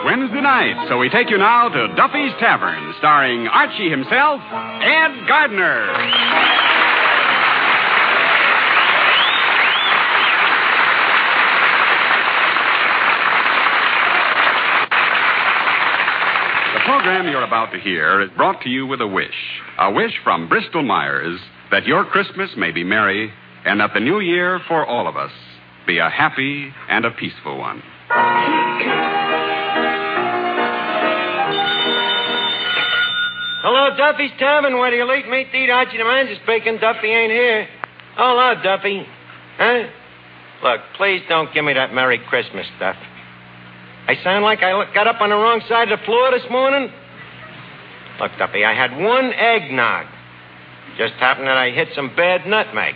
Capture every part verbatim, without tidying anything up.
Wednesday night, so we take you now to Duffy's Tavern, starring Archie himself, Ed Gardner. The program you're about to hear is brought to you with a wish. A wish from Bristol Myers that your Christmas may be merry and that the new year for all of us be a happy and a peaceful one. Hello, Duffy's Tavern. Where do you late meet to eat? Archie the manager speaking. Duffy ain't here. Oh, hello, Duffy. Huh? Look, please don't give me that Merry Christmas stuff. I sound like I got up on the wrong side of the floor this morning? Look, Duffy, I had one eggnog. Just happened that I hit some bad nutmeg.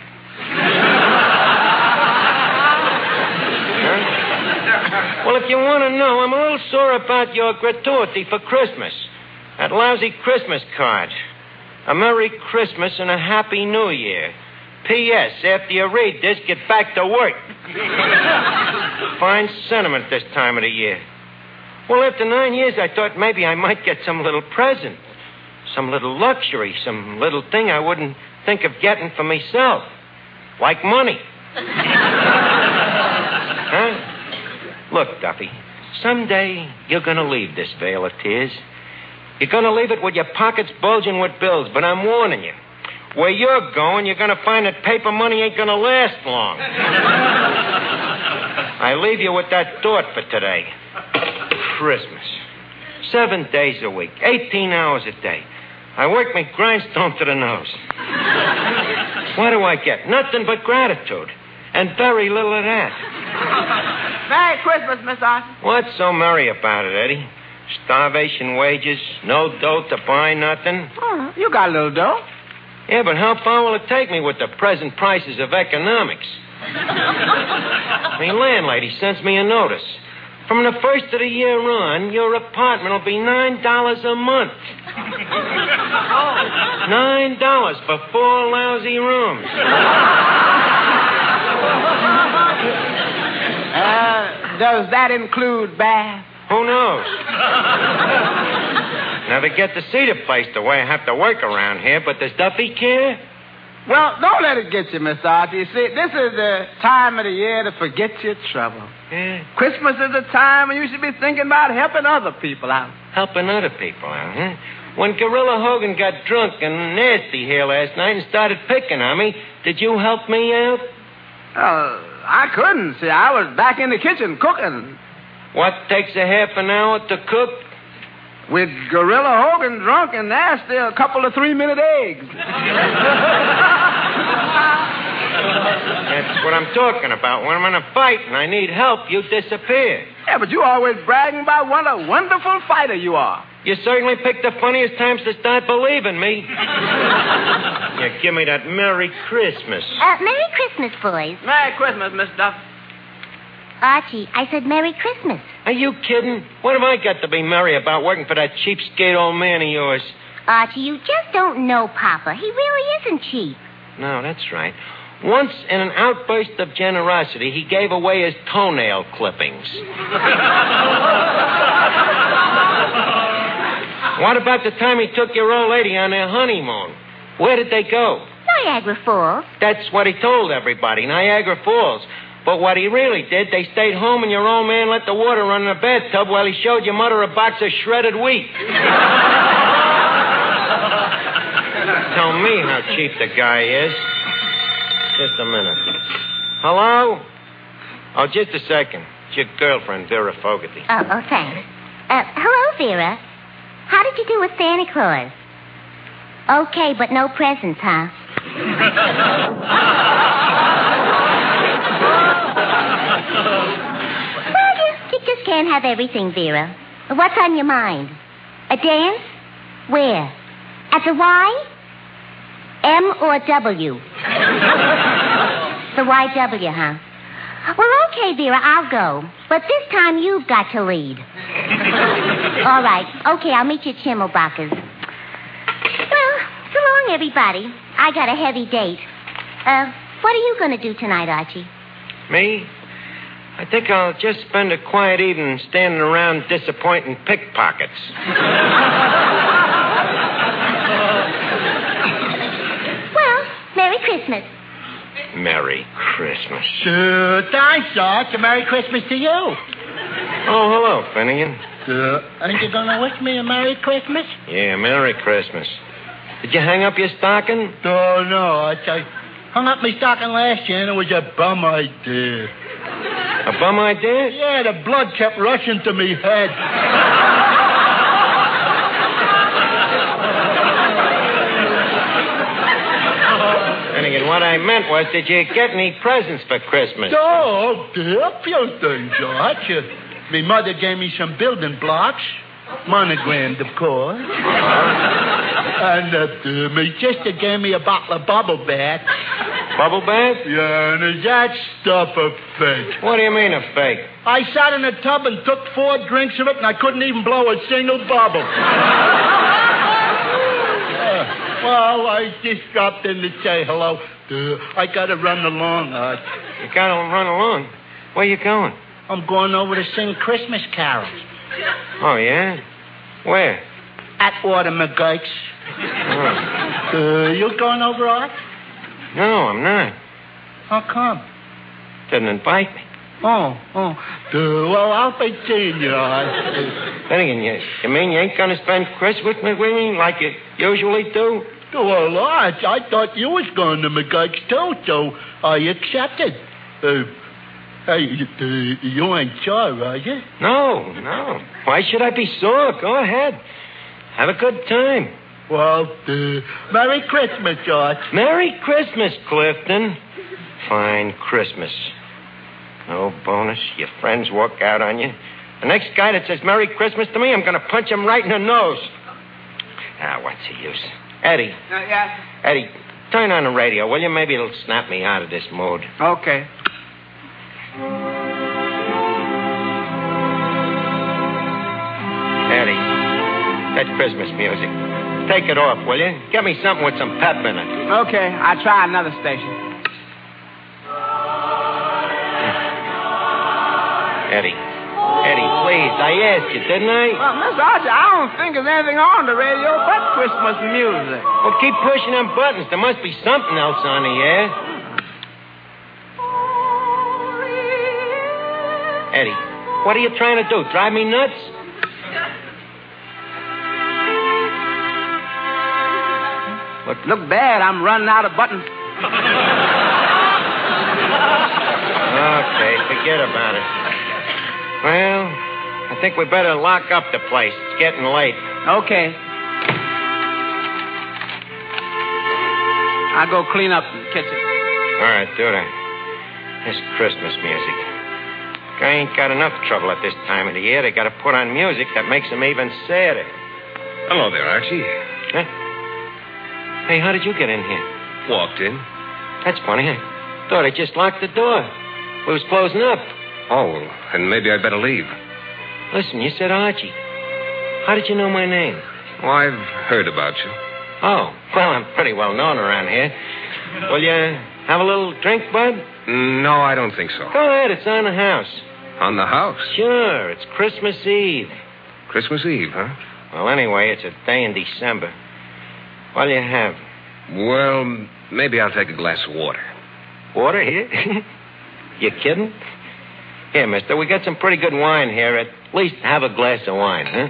Huh? Well, if you want to know, I'm a little sore about your gratuity for Christmas. That lousy Christmas card. A Merry Christmas and a Happy New Year. P S. After you read this, get back to work. Fine sentiment this time of the year. Well, after nine years, I thought maybe I might get some little present. Some little luxury. Some little thing I wouldn't think of getting for myself. Like money. Huh? Look, Duffy, someday you're going to leave this vale of tears. You're going to leave it with your pockets bulging with bills, but I'm warning you. Where you're going, you're going to find that paper money ain't going to last long. I leave you with that thought for today. Christmas. Seven days a week, eighteen hours a day. I work my grindstone to the nose. What do I get? Nothing but gratitude. And very little of that. Merry Christmas, Miss Archie. What's so merry about it, Eddie? Starvation wages, no dough to buy nothing. Oh, you got a little dough. Yeah, but how far will it take me with the present prices of economics? My landlady sends me a notice. From the first of the year on, your apartment will be nine dollars a month. Nine dollars for four lousy rooms. Uh, does that include bath? Who knows? Never get to see the place the way I have to work around here, but does Duffy care? Well, don't let it get you, Miss Archie. See, this is the time of the year to forget your trouble. Yeah. Christmas is the time when you should be thinking about helping other people out. Helping other people out, huh? When Gorilla Hogan got drunk and nasty here last night and started picking on me, did you help me out? Uh, I couldn't. See, I was back in the kitchen cooking. What takes a half an hour to cook? With Gorilla Hogan drunk and nasty, a couple of three-minute eggs. That's what I'm talking about. When I'm in a fight and I need help, you disappear. Yeah, but you always bragging about what a wonderful fighter you are. You certainly picked the funniest times to start believing me. Yeah, give me that Merry Christmas. Uh, Merry Christmas, boys. Merry Christmas, Miss Duff. Archie, I said Merry Christmas. Are you kidding? What have I got to be merry about working for that cheapskate old man of yours? Archie, you just don't know Papa. He really isn't cheap. No, that's right. Once, in an outburst of generosity, he gave away his toenail clippings. What about the time he took your old lady on their honeymoon? Where did they go? Niagara Falls. That's what he told everybody, Niagara Falls. But what he really did, they stayed home and your old man let the water run in the bathtub while he showed your mother a box of shredded wheat. Tell me how cheap the guy is. Just a minute. Hello? Oh, just a second. It's your girlfriend, Vera Fogarty. Oh, oh, thanks. Uh, hello, Vera. How did you do with Santa Claus? Okay, but no presents, huh? Well, you, you just can't have everything, Vera. What's on your mind? A dance? Where? At the Y? M or W? The Y W, huh? Well, okay, Vera, I'll go. But this time you've got to lead. All right. Okay, I'll meet you at Schimmelbacher's. Well, so long, everybody. I got a heavy date. Uh, what are you going to do tonight, Archie? Me? I think I'll just spend a quiet evening standing around disappointing pickpockets. Well, Merry Christmas. Merry Christmas. Uh, thanks, Arch. A Merry Christmas to you. Oh, hello, Finnegan. Uh, ain't you gonna wish me a Merry Christmas? Yeah, Merry Christmas. Did you hang up your stocking? Oh, no, Arch. I hung up my stocking last year, and it was a bum idea. A bum idea? Yeah, the blood kept rushing to me head. Finnegan, what I meant was, did you get any presents for Christmas? Oh, dear, a few things, Arch. Uh, my mother gave me some building blocks, monogrammed, of course. And uh, my sister gave me a bottle of bubble bath. Bubble bath? Yeah, and is that stuff a fake? What do you mean a fake? I sat in a tub and took four drinks of it, and I couldn't even blow a single bubble. uh, well, I just dropped in to say hello. Uh, I gotta run along, Arch. You gotta run along? Where you going? I'm going over to sing Christmas carols. Oh, yeah? Where? At Water McGurk's. Oh. Uh, you going over, Arch? No, I'm not. How come? Didn't invite me. Oh, oh. Uh, well, I'll be seeing you, Arch. Finnegan, you, you mean you ain't gonna spend Christmas with me like you usually do? Well, Arch, I thought you was going to McGurk's too, so I accepted. Uh, hey, uh, you ain't sure, are you? No, no. Why should I be sore? Go ahead. Have a good time. Well, uh, Merry Christmas, George. Merry Christmas, Clifton. Fine Christmas. No bonus. Your friends walk out on you. The next guy that says Merry Christmas to me, I'm going to punch him right in the nose. Ah, what's the use? Eddie. Uh, yeah? Eddie, turn on the radio, will you? Maybe it'll snap me out of this mood. Okay. Eddie, that's Christmas music. Take it off, will you? Get me something with some pep in it. Okay, I'll try another station. Eddie. Eddie, please, I asked you, didn't I? Well, Miss Archie, I don't think there's anything on the radio but Christmas music. Well, keep pushing them buttons. There must be something else on the air. Eddie, what are you trying to do? Drive me nuts? But look bad, I'm running out of buttons. Okay, forget about it. Well, I think we better lock up the place. It's getting late. Okay. I'll go clean up the kitchen. All right, do that. This Christmas music. Guy ain't got enough trouble at this time of the year. They got to put on music that makes them even sadder. Hello there, Archie. Huh? Hey, how did you get in here? Walked in. That's funny. I thought I just locked the door. We was closing up. Oh, and maybe I'd better leave. Listen, you said Archie. How did you know my name? Oh, I've heard about you. Oh, well, I'm pretty well known around here. Will you have a little drink, Bud? No, I don't think so. Go ahead, it's on the house. On the house? Sure, it's Christmas Eve. Christmas Eve, huh? Well, anyway, it's a day in December. What'll you have? Well, maybe I'll take a glass of water. Water here? You kidding? Here, mister, we got some pretty good wine here. At least have a glass of wine, huh?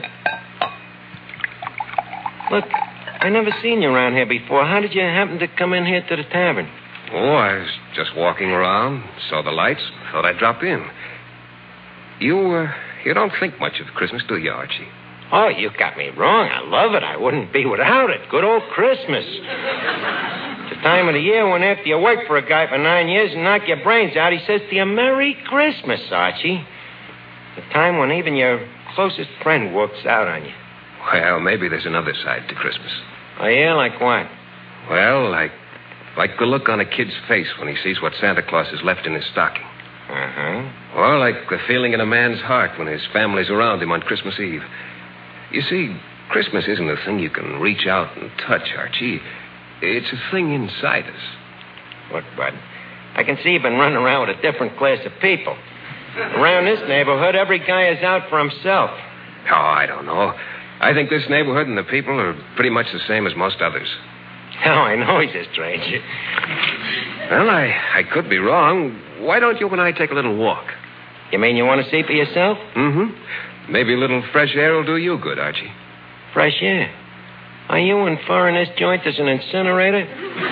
Look, I never seen you around here before. How did you happen to come in here to the tavern? Oh, I was just walking around, saw the lights, thought I'd drop in. You, uh, you don't think much of Christmas, do you, Archie? Oh, you got me wrong. I love it. I wouldn't be without it. Good old Christmas. It's the time of the year when after you work for a guy for nine years and knock your brains out, he says to you, Merry Christmas, Archie. The time when even your closest friend walks out on you. Well, maybe there's another side to Christmas. Oh, yeah? Like what? Well, like, like the look on a kid's face when he sees what Santa Claus has left in his stocking. Uh-huh. Or like the feeling in a man's heart when his family's around him on Christmas Eve. You see, Christmas isn't a thing you can reach out and touch, Archie. It's a thing inside us. Look, Bud, I can see you've been running around with a different class of people. Around this neighborhood, every guy is out for himself. Oh, I don't know. I think this neighborhood and the people are pretty much the same as most others. Oh, I know he's a stranger. Well, I, I could be wrong. Why don't you and I take a little walk? You mean you want to see for yourself? Mm-hmm. Maybe a little fresh air will do you good, Archie. Fresh air? Are you in for in this joint as an incinerator?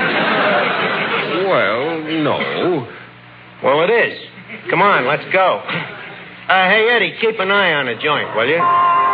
Well, no. Well, it is. Come on, let's go. Uh, hey, Eddie, keep an eye on the joint, will you?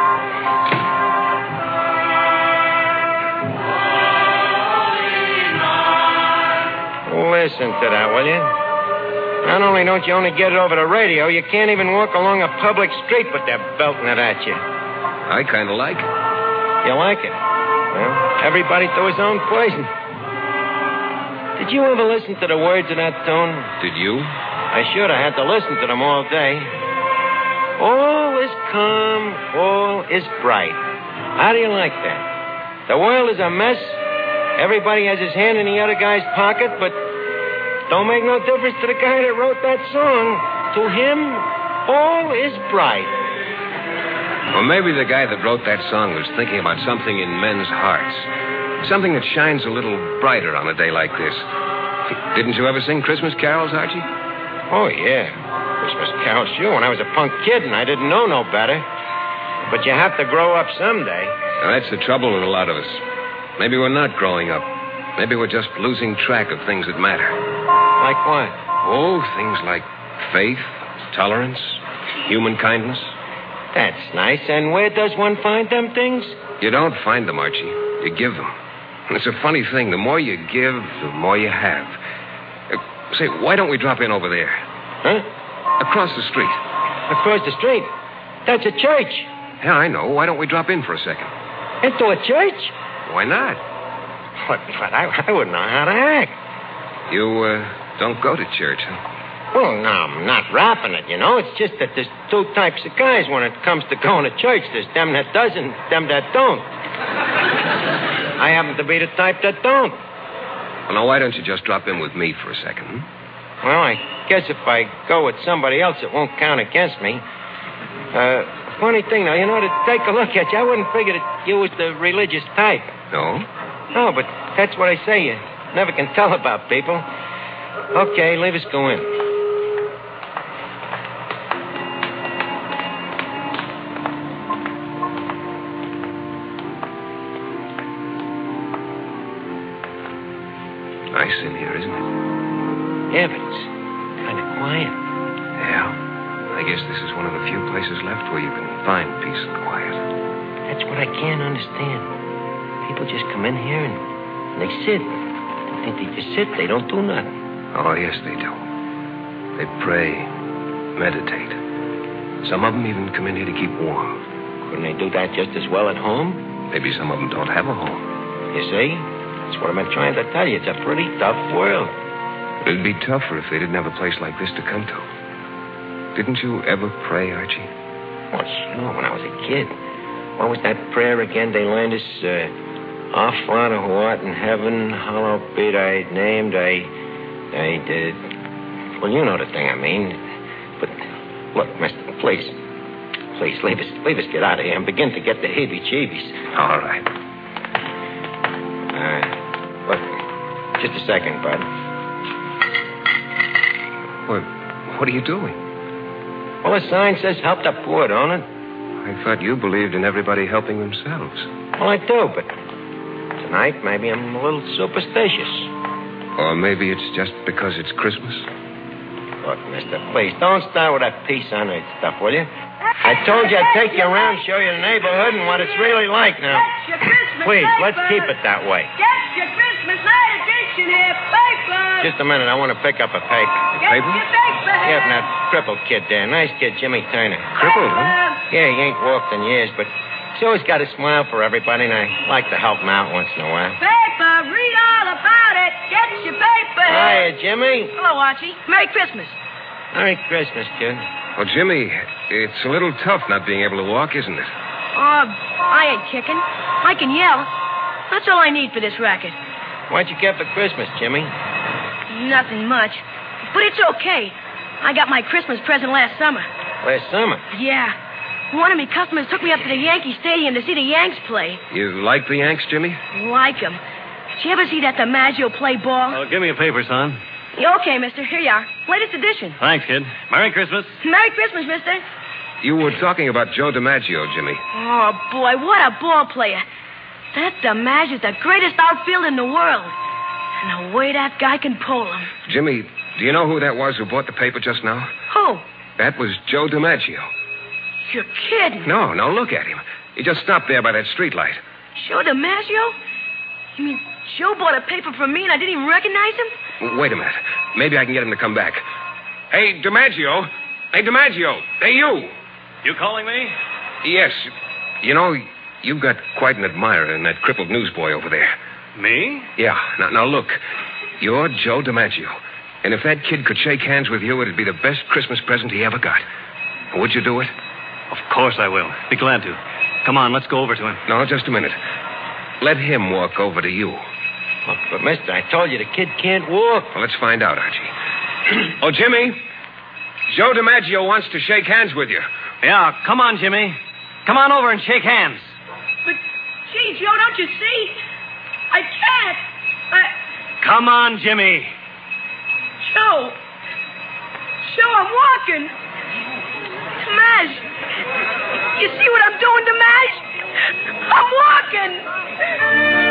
Listen to that, will you? Not only don't you only get it over the radio, you can't even walk along a public street but they're belting it at you. I kind of like it. You like it? Well, everybody to his own poison. Did you ever listen to the words of that tune? Did you? I should. I had to listen to them all day. All is calm, all is bright. How do you like that? The world is a mess. Everybody has his hand in the other guy's pocket, but don't make no difference to the guy that wrote that song. To him, all is bright. Well, maybe the guy that wrote that song was thinking about something in men's hearts. Something that shines a little brighter on a day like this. Didn't you ever sing Christmas carols, Archie? Oh, yeah. Christmas carols, sure, when I was a punk kid and I didn't know no better. But you have to grow up someday. Now, that's the trouble with a lot of us. Maybe we're not growing up. Maybe we're just losing track of things that matter. Like what? Oh, things like faith, tolerance, human kindness. That's nice. And where does one find them things? You don't find them, Archie. You give them. And it's a funny thing. The more you give, the more you have. Uh, say, why don't we drop in over there? Huh? Across the street. Across the street? That's a church. Yeah, I know. Why don't we drop in for a second? Into a church? Why not? But, but I, I wouldn't know how to act. You, uh, don't go to church, huh? Well, no, I'm not rapping it, you know. It's just that there's two types of guys when it comes to going to church. There's them that does and them that don't. I happen to be the type that don't. Well, now, why don't you just drop in with me for a second? Hmm? Well, I guess if I go with somebody else, it won't count against me. Uh, funny thing, now, you know, to take a look at you, I wouldn't figure that you was the religious type. No? No, but that's what I say. You never can tell about people. Okay, leave us go in. Nice in here, isn't it? Yeah, but it's kind of quiet. Yeah. I guess this is one of the few places left where you can find peace and quiet. That's what I can't understand. People just come in here and, and they sit. They think they just sit. They don't do nothing. Oh, yes, they do. They pray, meditate. Some of them even come in here to keep warm. Couldn't they do that just as well at home? Maybe some of them don't have a home. You see? That's what I've been trying to tell you. It's a pretty tough world. It'd be tougher if they didn't have a place like this to come to. Didn't you ever pray, Archie? Oh, sure, when I was a kid. What was that prayer again they learned us? Uh, Our Father who art in heaven, hallowed be thy name, thy... thy... Uh, well, you know the thing I mean. But, look, mister, please. Please, leave us, leave us get out of here and begin to get the heebie-jeebies. All right. Uh, look, just a second, bud. What, what are you doing? Well, the sign says help the poor, don't it? I thought you believed in everybody helping themselves. Well, I do, but tonight maybe I'm a little superstitious. Or maybe it's just because it's Christmas. Look, mister, please, don't start with that peace on earth stuff, will you? I told you I'd take you around, show you the neighborhood and what it's really like now. Get your Christmas Please, paper. let's keep it that way. Get your Christmas night edition here, paper. Just a minute, I want to pick up a paper. Get paper? your paper Yeah, here. from that crippled kid there. Nice kid, Jimmy Turner. Crippled, huh? Yeah, he ain't walked in years, but he's always got a smile for everybody, and I like to help him out once in a while. Paper, read all about it. Get your paper here. Hiya, Jimmy. Hello, Archie. Merry Christmas. Merry Christmas, kid. Well, Jimmy, it's a little tough not being able to walk, isn't it? Uh, I ain't kicking. I can yell. That's all I need for this racket. What'd you get for Christmas, Jimmy? Nothing much. But it's okay. I got my Christmas present last summer. Last summer? Yeah. One of my customers took me up to the Yankee Stadium to see the Yanks play. You like the Yanks, Jimmy? Like 'em. Did you ever see that DiMaggio play ball? Oh, give me a paper, son. Okay, mister. Here you are. Latest edition. Thanks, kid. Merry Christmas. Merry Christmas, mister. You were talking about Joe DiMaggio, Jimmy. Oh, boy, what a ball player. That DiMaggio's the greatest outfielder in the world. And the way that guy can pull him. Jimmy, do you know who that was who bought the paper just now? Who? That was Joe DiMaggio. You're kidding. No, no, look at him. He just stopped there by that streetlight. Joe DiMaggio? You mean Joe bought a paper from me and I didn't even recognize him? Wait a minute. Maybe I can get him to come back. Hey, DiMaggio. Hey, DiMaggio. Hey, you. You calling me? Yes. You know, you've got quite an admirer in that crippled newsboy over there. Me? Yeah. Now, now look. You're Joe DiMaggio. And if that kid could shake hands with you, it'd be the best Christmas present he ever got. Would you do it? Of course I will. Be glad to. Come on, let's go over to him. No, just a minute. Let him walk over to you. Oh, but, mister, I told you the kid can't walk. Well, let's find out, Archie. Oh, Jimmy. Joe DiMaggio wants to shake hands with you. Yeah, come on, Jimmy. Come on over and shake hands. But, gee, Joe, don't you see? I can't. I... Come on, Jimmy. Joe. Joe, I'm walking. Dimash. You see what I'm doing, Dimash? I'm walking.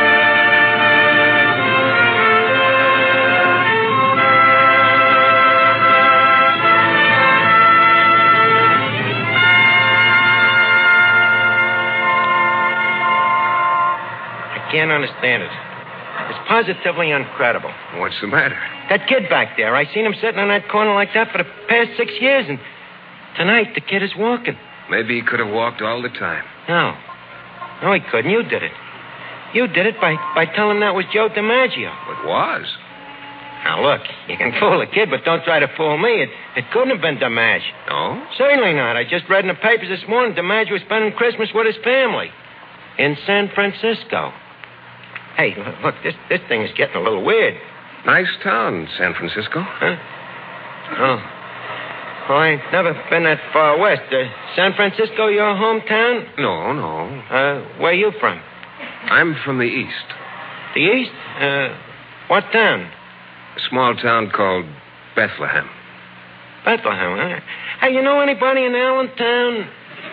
I can't understand it. It's positively incredible. What's the matter? That kid back there, I seen him sitting in that corner like that for the past six years, and tonight the kid is walking. Maybe he could have walked all the time. No. No, he couldn't. You did it. You did it by, by telling him that was Joe DiMaggio. It was. Now, look, you can fool a kid, but don't try to fool me. It, it couldn't have been DiMaggio. No? Certainly not. I just read in the papers this morning DiMaggio was spending Christmas with his family in San Francisco. Hey, look, this, this thing is getting a little weird. Nice town, San Francisco. Huh? Oh. Well, I ain't never been that far west. Uh, San Francisco your hometown? No, no. Uh, where you from? I'm from the east. The east? Uh, what town? A small town called Bethlehem. Bethlehem, huh? Hey, you know anybody in Allentown?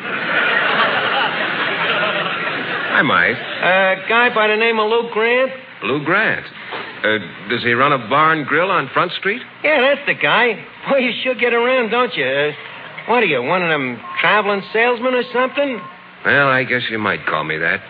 I might. A uh, guy by the name of Lou Grant? Lou Grant. Uh, does he run a bar and grill on Front Street? Yeah, that's the guy. Well, you sure get around, don't you? Uh, what are you, one of them traveling salesmen or something? Well, I guess you might call me that.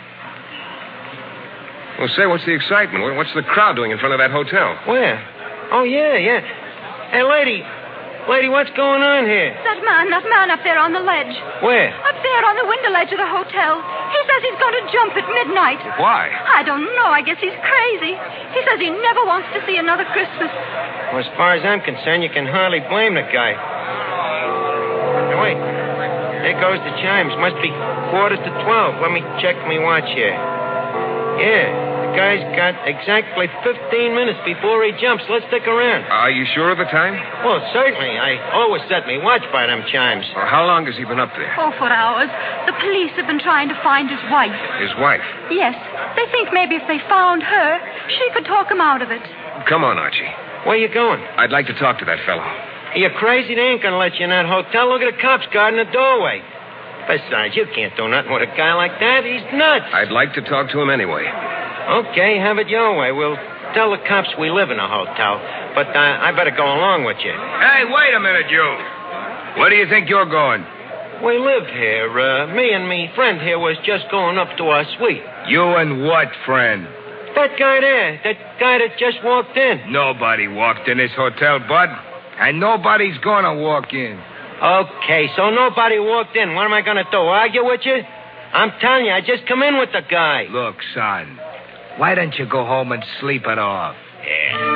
Well, say, what's the excitement? What's the crowd doing in front of that hotel? Where? Oh, yeah, yeah. Hey, lady. Lady, what's going on here? That man, that man up there on the ledge. Where? Up there on the window ledge of the hotel. He says he's going to jump at midnight. Why? I don't know. I guess he's crazy. He says he never wants to see another Christmas. Well, as far as I'm concerned, you can hardly blame the guy. Now, wait. There goes the chimes. Must be quarter to twelve. Let me check my watch here. Yeah. The guy's got exactly fifteen minutes before he jumps. Let's stick around. Are you sure of the time? Well, certainly. I always set me watch by them chimes. Well, how long has he been up there? Oh, for hours. The police have been trying to find his wife. His wife? Yes. They think maybe if they found her, she could talk him out of it. Come on, Archie. Where you going? I'd like to talk to that fellow. Are you crazy? They ain't going to let you in that hotel. Look at the cops guarding the doorway. Besides, you can't do nothing with a guy like that. He's nuts. I'd like to talk to him anyway. Okay, have it your way. We'll tell the cops we live in a hotel. But uh, I better go along with you. Hey, wait a minute, you. Where do you think you're going? We live here. Uh, me and me friend here was just going up to our suite. You and what, friend? That guy there. That guy that just walked in. Nobody walked in this hotel, bud. And nobody's gonna walk in. Okay, so nobody walked in. What am I gonna do, argue with you? I'm telling you, I just come in with the guy. Look, son, why don't you go home and sleep it off? Yeah.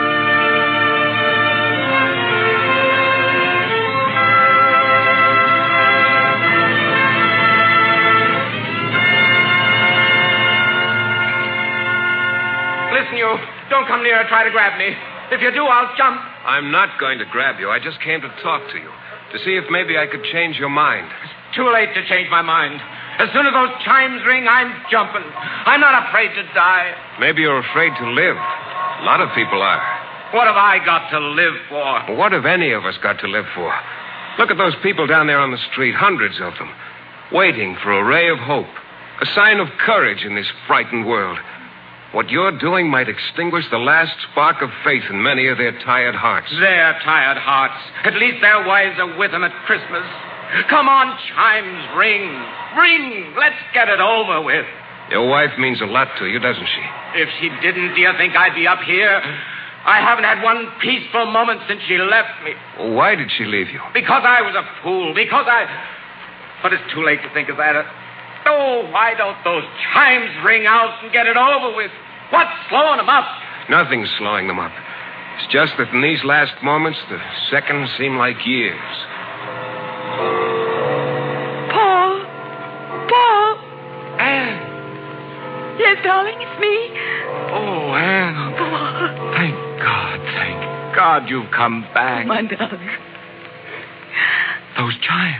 Listen, you. Don't come near or try to grab me. If you do, I'll jump. I'm not going to grab you. I just came to talk to you. To see if maybe I could change your mind. It's too late to change my mind. As soon as those chimes ring, I'm jumping. I'm not afraid to die. Maybe you're afraid to live. A lot of people are. What have I got to live for? What have any of us got to live for? Look at those people down there on the street, hundreds of them, waiting for a ray of hope, a sign of courage in this frightened world. What you're doing might extinguish the last spark of faith in many of their tired hearts. Their tired hearts. At least their wives are with them at Christmas. Come on, chimes, ring. Ring. Let's get it over with. Your wife means a lot to you, doesn't she? If she didn't, do you think I'd be up here? I haven't had one peaceful moment since she left me. Well, why did she leave you? Because I was a fool. Because I... But it's too late to think of that. Oh, why don't those chimes ring out and get it over with? What's slowing them up? Nothing's slowing them up. It's just that in these last moments, the seconds seem like years. Paul. Paul. Anne. Yes, darling, it's me. Oh, Anne. Paul. Thank God, thank God you've come back. Oh, my darling. Those chimes.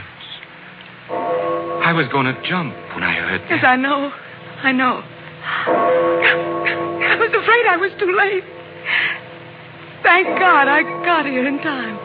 I was going to jump when I heard that. Yes, I know. I know. I was afraid I was too late. Thank God I got here in time.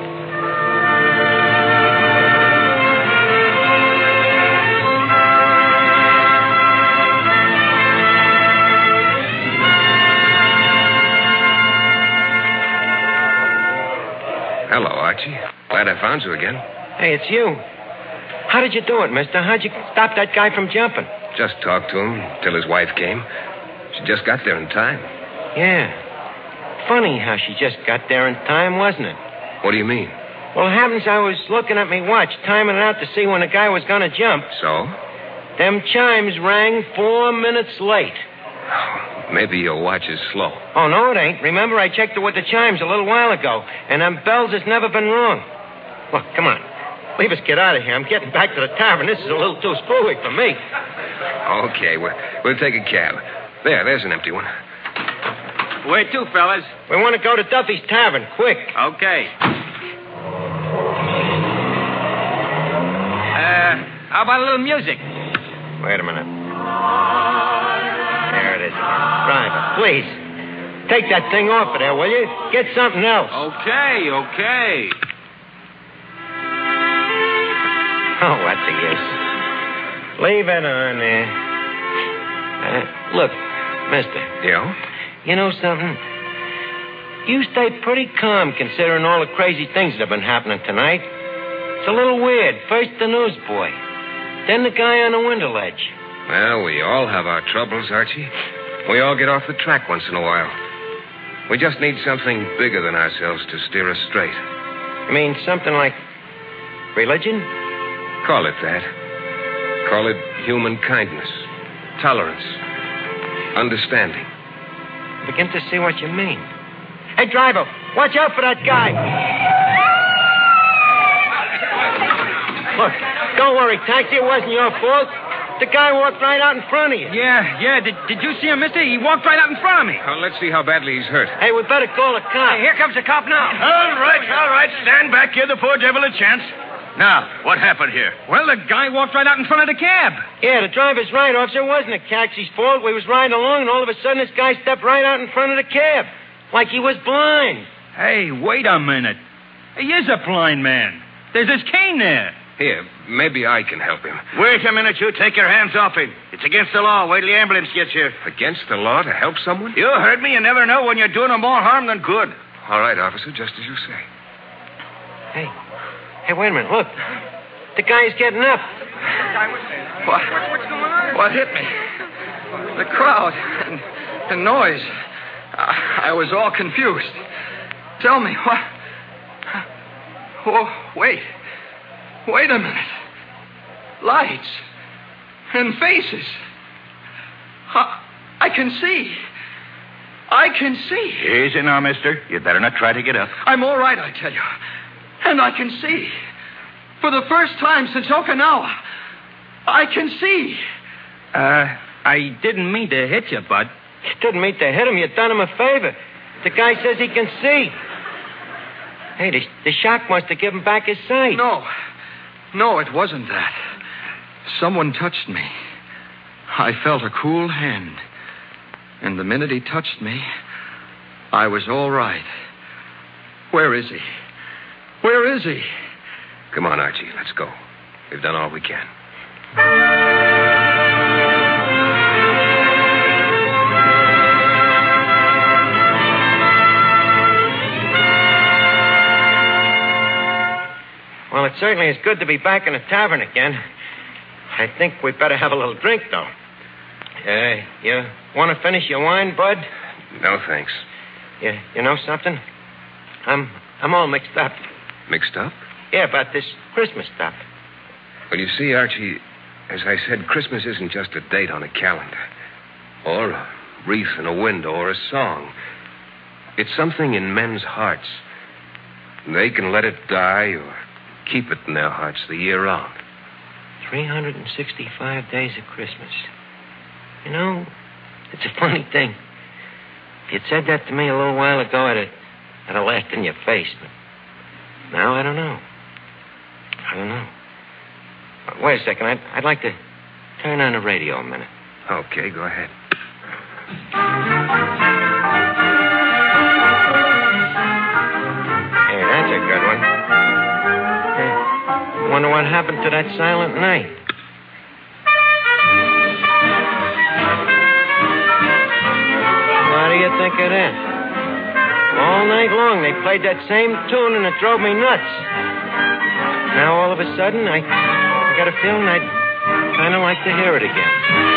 Hello, Archie. Glad I found you again. Hey, it's you. How did you do it, mister? How'd you stop that guy from jumping? Just talked to him till his wife came. She just got there in time. Yeah. Funny how she just got there in time, wasn't it? What do you mean? Well, it happens I was looking at me watch, timing it out to see when the guy was going to jump. So? Them chimes rang four minutes late. Maybe your watch is slow. Oh, no, it ain't. Remember, I checked it with the chimes a little while ago, and them bells has never been wrong. Look, come on. Leave us get out of here. I'm getting back to the tavern. This is a little too spooky for me. Okay, we'll, we'll take a cab. There, there's an empty one. Where to, fellas? We want to go to Duffy's Tavern, quick. Okay. Uh, how about a little music? Wait a minute. There it is. Driver, please. Take that thing off of there, will you? Get something else. Okay, okay. Oh, what's the use? Leave it on there. Uh, look, mister. Yeah? You know something? You stay pretty calm considering all the crazy things that have been happening tonight. It's a little weird. First the newsboy, then the guy on the window ledge. Well, we all have our troubles, Archie. We all get off the track once in a while. We just need something bigger than ourselves to steer us straight. You mean something like religion? Call it that. Call it human kindness, tolerance, understanding. Begin to see what you mean. Hey, driver, watch out for that guy. Look, don't worry, taxi. It wasn't your fault. The guy walked right out in front of you. Yeah, yeah. Did, did you see him, mister? He walked right out in front of me. Well, let's see how badly he's hurt. Hey, we better call a cop. Hey, here comes the cop now. All right, all right. Stand back. Give the poor devil a chance. Now, what happened here? Well, the guy walked right out in front of the cab. Yeah, the driver's right, officer. It wasn't the taxi's fault. We was riding along, and all of a sudden this guy stepped right out in front of the cab. Like he was blind. Hey, wait a minute. He is a blind man. There's his cane there. Here, maybe I can help him. Wait a minute, you. Take your hands off him. It's against the law. Wait till the ambulance gets here. Against the law to help someone? You heard me. You never know when you're doing them more harm than good. All right, officer, just as you say. Hey, hey, wait a minute. Look. The guy's getting up. What? What hit me? The crowd and the noise. I, I was all confused. Tell me, what? Oh, wait. Wait a minute. Lights and faces. I, I can see. I can see. Easy now, mister. You'd better not try to get up. I'm all right, I tell you. And I can see. For the first time since Okinawa, I can see. Uh, I didn't mean to hit you, Bud. You didn't mean to hit him. You done him a favor. The guy says he can see. Hey, the, the shock must have given back his sight. No. No, it wasn't that. Someone touched me. I felt a cool hand. And the minute he touched me, I was all right. Where is he? Where is he? Come on, Archie. Let's go. We've done all we can. Well, it certainly is good to be back in the tavern again. I think we'd better have a little drink, though. Uh, you want to finish your wine, Bud? No, thanks. You, you know something? I'm I'm all mixed up. Mixed up? Yeah, about this Christmas stuff. Well, you see, Archie, as I said, Christmas isn't just a date on a calendar. Or a wreath in a window or a song. It's something in men's hearts. They can let it die or keep it in their hearts the year round. three hundred sixty-five days of Christmas. You know, it's a funny thing. If you'd said that to me a little while ago, I'd have, I'd have laughed in your face. But now I don't know. I don't know. Uh, Wait a second. I'd, I'd like to turn on the radio a minute. Okay, go ahead. Hey, that's a good one. Hey, I wonder what happened to that silent night. What do you think of that? All night long they played that same tune and it drove me nuts. Now all of a sudden I, I got a feeling I'd kind of like to hear it again.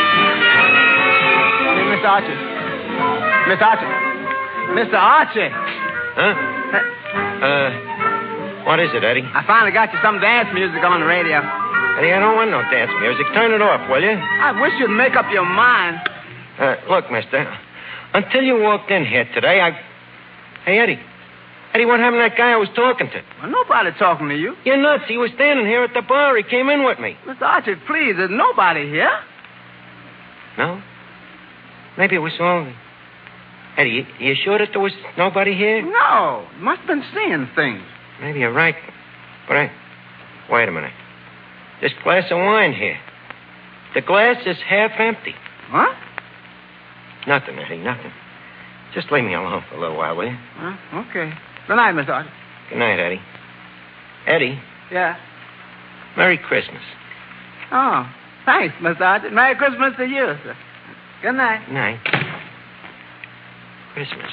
Hey, Mister Archie. Mister Archie. Mister Archie. Huh? Uh, what is it, Eddie? I finally got you some dance music on the radio. Eddie, I don't want no dance music. Turn it off, will you? I wish you'd make up your mind. Uh, look, mister, until you walked in here today, I... Hey, Eddie. Eddie, what happened to that guy I was talking to? Well, nobody talking to you. You're nuts. He was standing here at the bar. He came in with me. Mister Archie, please, there's nobody here. No? Maybe it was all... Eddie, you, you sure that there was nobody here? No. Must have been seeing things. Maybe you're right. But I... Wait a minute. This glass of wine here. The glass is half empty. What? Nothing, Eddie, nothing. Just leave me alone for a little while, will you? Huh? Okay. Good night, Mister Archie. Good night, Eddie. Eddie. Yeah? Merry Christmas. Oh, thanks, Mister Archie. Merry Christmas to you, sir. Good night. Good night. Christmas.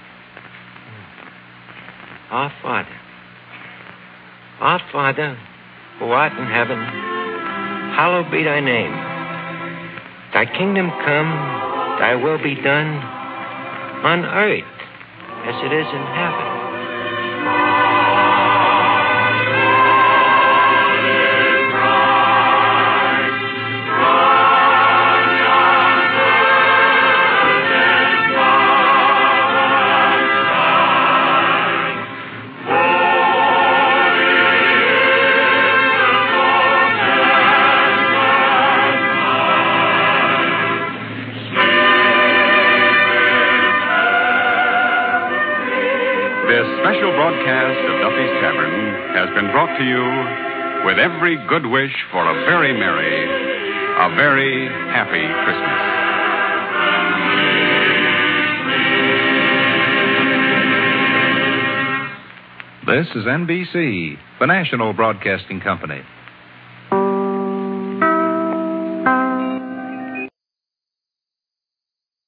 Our Father. Our Father, who art in heaven, hallowed be thy name. Thy kingdom come, thy will be done on earth as it is in heaven. This special broadcast of Duffy's Tavern has been brought to you with every good wish for a very merry, a very happy Christmas. This is N B C, the national broadcasting company.